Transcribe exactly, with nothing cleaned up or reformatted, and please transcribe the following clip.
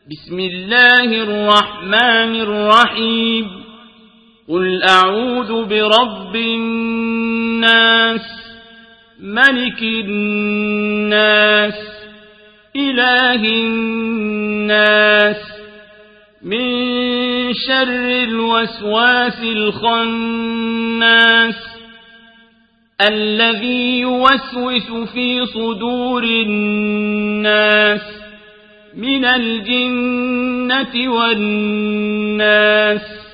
بسم الله الرحمن الرحيم قل أعوذ برب الناس ملك الناس إله الناس من شر الوسواس الخناس الذي يوسوس في صدور الناس من الجنة والناس